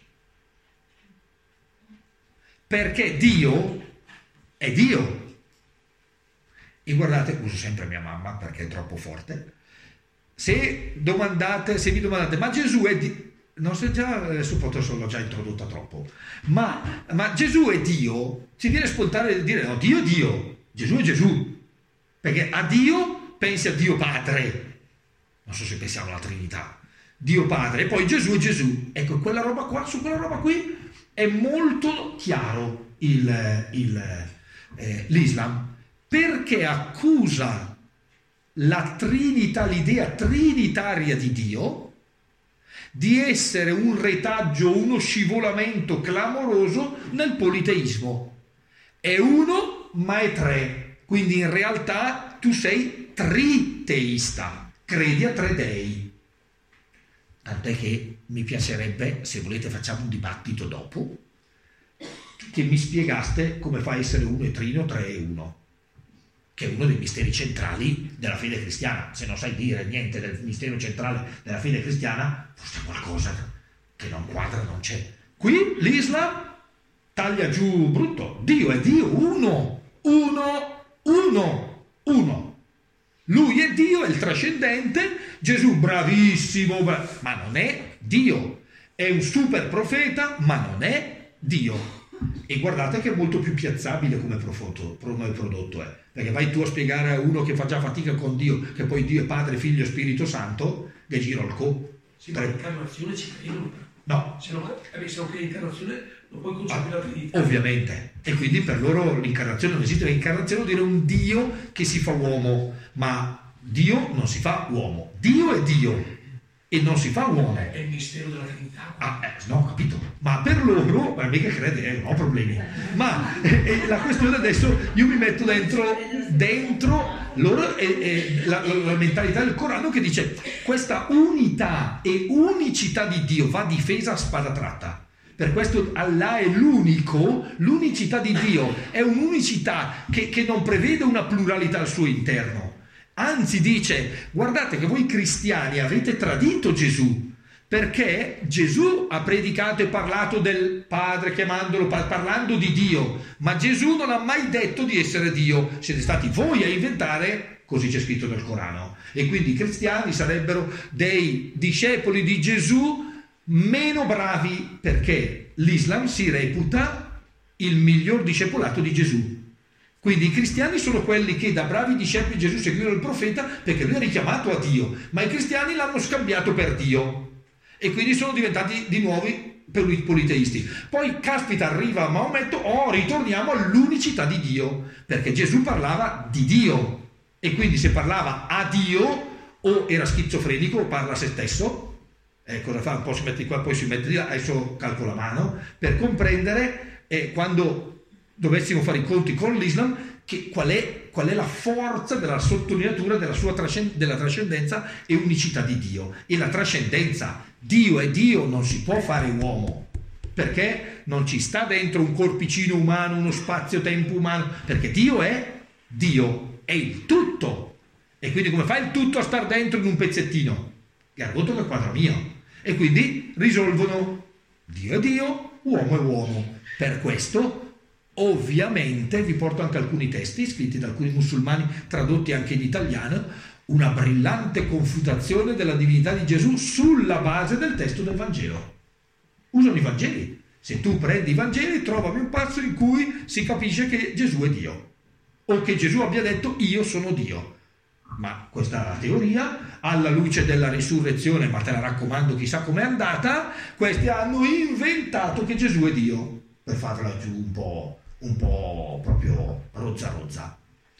Perché Dio è Dio. E guardate, uso sempre mia mamma perché è troppo forte. Se mi domandate, ma Gesù è Dio? Non so, già adesso l'ho già introdotta troppo. Ma Gesù è Dio? Ci viene spontaneo di dire no, Dio è Dio, Gesù è Gesù. Perché a Dio pensi a Dio Padre, non so se pensiamo alla Trinità, Dio Padre, e poi Gesù è Gesù. Ecco, quella roba qua, su quella roba qui è molto chiaro l'Islam, perché accusa la Trinità, l'idea trinitaria di Dio, di essere un retaggio, uno scivolamento clamoroso nel politeismo. È uno ma è tre, quindi in realtà tu sei triteista, credi a tre dei. Tant'è che mi piacerebbe, se volete facciamo un dibattito dopo, che mi spiegaste come fa a essere uno e trino, tre e uno, che è uno dei misteri centrali della fede cristiana. Se non sai dire niente del mistero centrale della fede cristiana, forse qualcosa che non quadra, non c'è. Qui l'Islam taglia giù brutto. Dio è Dio, uno. Lui è Dio, è il trascendente. Gesù bravissimo, ma non è Dio. È un super profeta, ma non è Dio. E guardate che è molto più piazzabile come prodotto è. Perché vai tu a spiegare a uno che fa già fatica con Dio, che poi Dio è Padre, Figlio e Spirito Santo, che giro il co. Sì, ma l'incarnazione ci credono. No. Se non credi l'incarnazione non puoi concepire la Trinità. Ovviamente. E quindi per loro l'incarnazione non esiste. L'incarnazione vuol dire un Dio che si fa uomo, ma Dio non si fa uomo. Dio è Dio e non si fa uomo. È il mistero della Trinità. No, ho capito. Ma per loro, mica crede, non ho problemi. Ma la questione adesso, io mi metto dentro loro la mentalità del Corano che dice questa unità e unicità di Dio va difesa a spada tratta. Per questo Allah è l'unico, l'unicità di Dio è un'unicità che non prevede una pluralità al suo interno. Anzi dice, guardate che voi cristiani avete tradito Gesù, perché Gesù ha predicato e parlato del Padre, parlando di Dio, ma Gesù non ha mai detto di essere Dio, siete stati voi a inventare, così c'è scritto nel Corano. E quindi i cristiani sarebbero dei discepoli di Gesù meno bravi, perché l'Islam si reputa il miglior discepolato di Gesù. Quindi i cristiani sono quelli che da bravi discepoli di Gesù seguivano il profeta perché lui è richiamato a Dio, ma i cristiani l'hanno scambiato per Dio e quindi sono diventati di nuovo politeisti. Poi caspita, arriva Maometto, ritorniamo all'unicità di Dio, perché Gesù parlava di Dio e quindi se parlava a Dio o era schizofrenico o parla a se stesso, cosa fa? Un po' si mette qua, poi si mette di là, adesso calco la mano per comprendere quando dovessimo fare i conti con l'Islam, qual è la forza della sottolineatura della trascendenza e unicità di Dio. E la trascendenza, Dio è Dio, non si può fare uomo, perché non ci sta dentro un corpicino umano, uno spazio-tempo umano, perché Dio, è il tutto. E quindi come fa il tutto a star dentro in un pezzettino? Gargotto che quadro mio. E quindi risolvono Dio è Dio, uomo è uomo. Per questo ovviamente vi porto anche alcuni testi scritti da alcuni musulmani, tradotti anche in italiano, una brillante confutazione della divinità di Gesù sulla base del testo del Vangelo. Usano i Vangeli. Se tu prendi i Vangeli, trovami un passo in cui si capisce che Gesù è Dio o che Gesù abbia detto io sono Dio. Ma questa teoria, alla luce della risurrezione, ma te la raccomando, chissà com'è andata, questi hanno inventato che Gesù è Dio per farla giù un po' proprio rozza.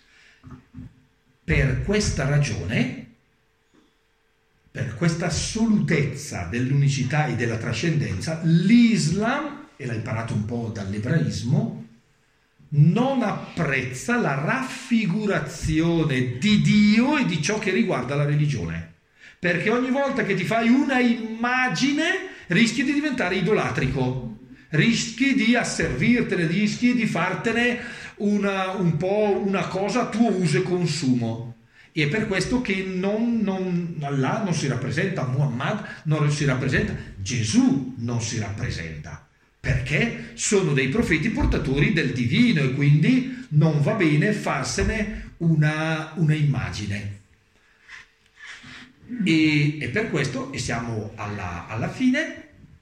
Per questa ragione, per questa assolutezza dell'unicità e della trascendenza, l'Islam, e l'ha imparato un po' dall'ebraismo, non apprezza la raffigurazione di Dio e di ciò che riguarda la religione, perché ogni volta che ti fai una immagine rischi di diventare idolatrico, rischi di asservirtene, rischi di fartene un po' una cosa a tuo uso e consumo. E è per questo che Allah non si rappresenta, Muhammad non si rappresenta, Gesù non si rappresenta, perché sono dei profeti portatori del divino e quindi non va bene farsene una immagine. E per questo, e siamo alla fine,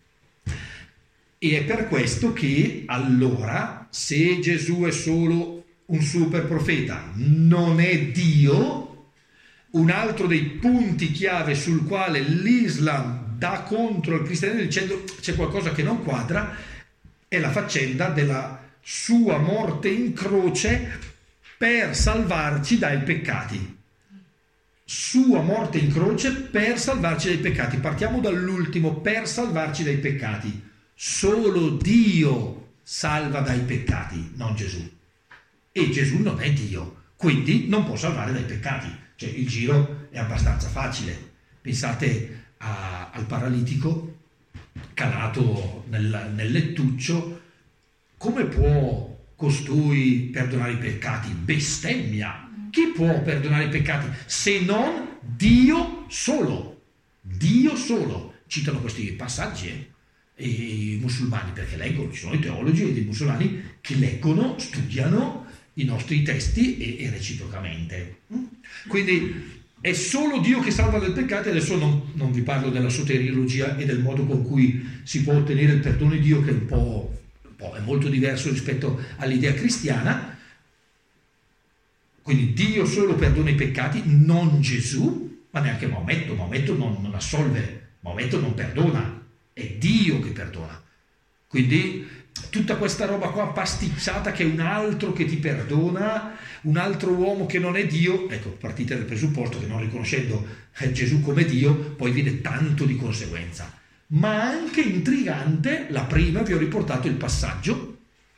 e è per questo che allora, se Gesù è solo un super profeta, non è Dio, un altro dei punti chiave sul quale l'Islam dà contro il cristianesimo dicendo c'è qualcosa che non quadra, è la faccenda della sua morte in croce per salvarci dai peccati. sua morte in croce per salvarci dai peccati. Partiamo dall'ultimo, per salvarci dai peccati. Solo Dio salva dai peccati, non Gesù. E Gesù non è Dio, quindi non può salvare dai peccati. Cioè, il giro è abbastanza facile. Pensate al paralitico calato nel lettuccio. Come può costui perdonare i peccati? Bestemmia! Chi può perdonare i peccati se non Dio solo? Dio solo. Citano questi passaggi i musulmani, perché leggono, ci sono i teologi e dei musulmani che leggono, studiano i nostri testi e reciprocamente. Quindi è solo Dio che salva dai peccati. Adesso non vi parlo della soteriologia e del modo con cui si può ottenere il perdono di Dio, che è molto diverso rispetto all'idea cristiana. Quindi Dio solo perdona i peccati, non Gesù, ma neanche Maometto. Maometto non assolve, Maometto non perdona, è Dio che perdona. Quindi tutta questa roba qua pasticciata, che è un altro che ti perdona, un altro uomo che non è Dio, ecco, partite dal presupposto che non riconoscendo Gesù come Dio poi viene tanto di conseguenza. Ma anche intrigante, la prima, vi ho riportato il passaggio,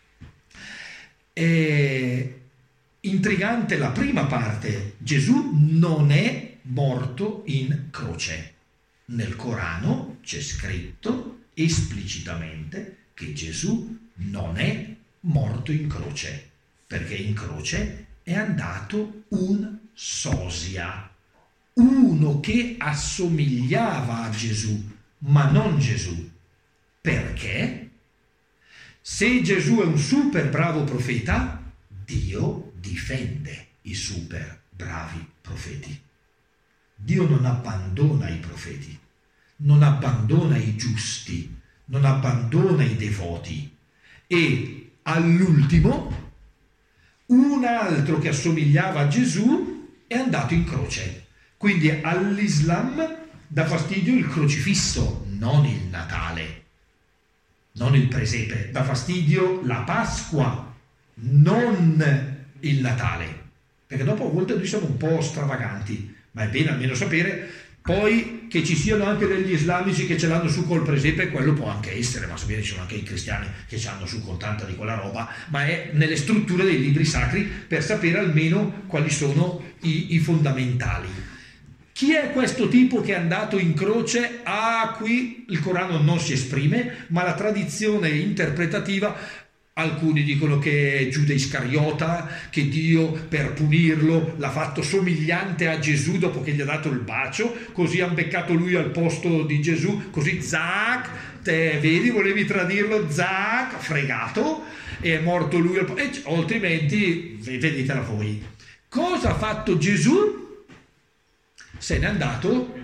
intrigante la prima parte: Gesù non è morto in croce. Nel Corano c'è scritto esplicitamente che Gesù non è morto in croce, perché in croce è andato un sosia, uno che assomigliava a Gesù, ma non Gesù. Perché? Se Gesù è un super bravo profeta, Dio difende i super bravi profeti. Dio non abbandona i profeti, non abbandona i giusti, non abbandona i devoti. E all'ultimo, un altro che assomigliava a Gesù è andato in croce. Quindi all'Islam dà fastidio il crocifisso, non il Natale, non il presepe. Dà fastidio la Pasqua, non il Natale. Perché dopo a volte noi siamo un po' stravaganti, ma è bene almeno sapere. Poi che ci siano anche degli islamici che ce l'hanno su col presepe, quello può anche essere, ma sapete ci sono anche i cristiani che ce l'hanno su con tanta di quella roba, ma è nelle strutture dei libri sacri, per sapere almeno quali sono i fondamentali. Chi è questo tipo che è andato in croce? Qui il Corano non si esprime, ma la tradizione interpretativa. Alcuni dicono che è Giuda Iscariota, che Dio per punirlo l'ha fatto somigliante a Gesù dopo che gli ha dato il bacio, così hanno beccato lui al posto di Gesù, così zac, te vedi, volevi tradirlo, zac, fregato, e è morto lui al posto, o altrimenti vedetela voi. Cosa ha fatto Gesù? Se n'è andato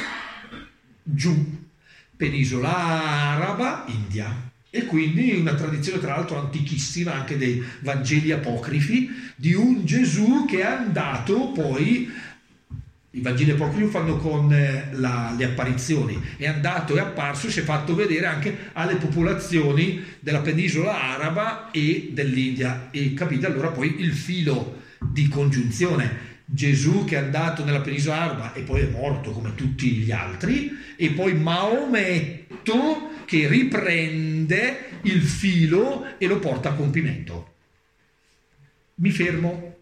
giù, penisola araba, India. E quindi una tradizione tra l'altro antichissima, anche dei Vangeli apocrifi, di un Gesù che è andato poi, i Vangeli apocrifi fanno con le apparizioni, è andato, è apparso, si è fatto vedere anche alle popolazioni della penisola araba e dell'India, e capite allora poi il filo di congiunzione. Gesù che è andato nella penisola araba e poi è morto come tutti gli altri, e poi Maometto che riprende il filo e lo porta a compimento. Mi fermo.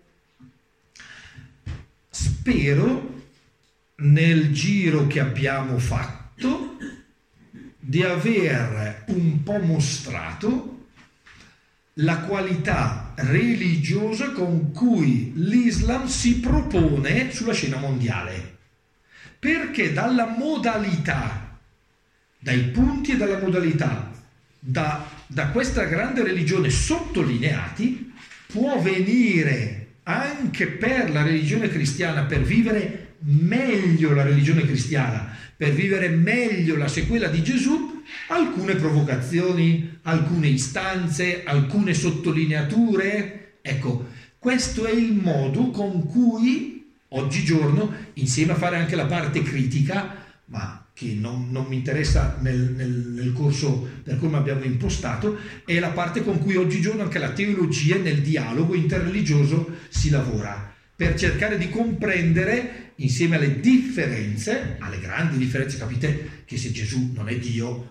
Spero nel giro che abbiamo fatto di aver un po' mostrato la qualità religiosa con cui l'Islam si propone sulla scena mondiale, perché dalla modalità, dai punti e dalla modalità, da questa grande religione sottolineati, può venire anche per la religione cristiana, per vivere meglio la religione cristiana, per vivere meglio la sequela di Gesù, alcune provocazioni, alcune istanze, alcune sottolineature. Ecco, questo è il modo con cui oggigiorno, insieme a fare anche la parte critica, ma che non mi interessa nel corso per come abbiamo impostato, è la parte con cui oggigiorno anche la teologia nel dialogo interreligioso si lavora, per cercare di comprendere insieme alle differenze, alle grandi differenze, capite che se Gesù non è Dio,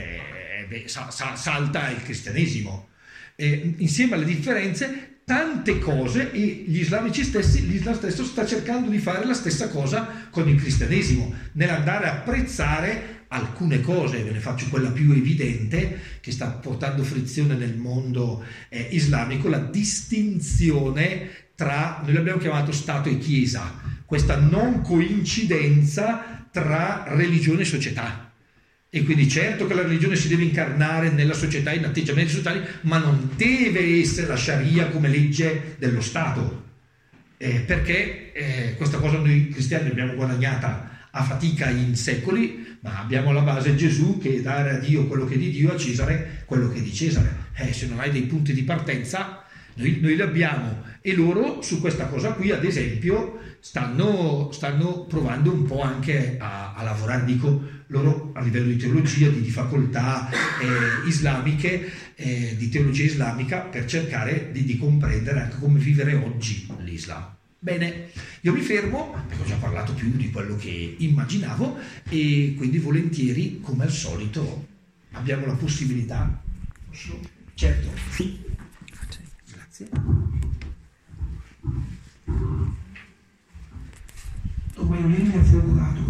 salta il cristianesimo. Insieme alle differenze, tante cose, e l'Islam stesso sta cercando di fare la stessa cosa con il cristianesimo, nell'andare a apprezzare alcune cose. Ve ne faccio quella più evidente che sta portando frizione nel mondo islamico: la distinzione tra, noi l'abbiamo chiamato Stato e Chiesa, questa non coincidenza tra religione e società. E quindi certo che la religione si deve incarnare nella società, in atteggiamenti sociali, ma non deve essere la Sharia come legge dello Stato, perché questa cosa noi cristiani l'abbiamo guadagnata a fatica in secoli, ma abbiamo alla base Gesù, che dare a Dio quello che è di Dio, a Cesare quello che è di Cesare. Se non hai dei punti di partenza, noi li abbiamo, e loro su questa cosa qui, ad esempio, stanno provando un po' anche a lavorare, dico loro, a livello di teologia, di facoltà islamiche, di teologia islamica, per cercare di comprendere anche come vivere oggi l'Islam. Bene, io mi fermo, perché ho già parlato più di quello che immaginavo, e quindi volentieri, come al solito, abbiamo la possibilità. Posso? Certo. Grazie. Domani a fuoco dato.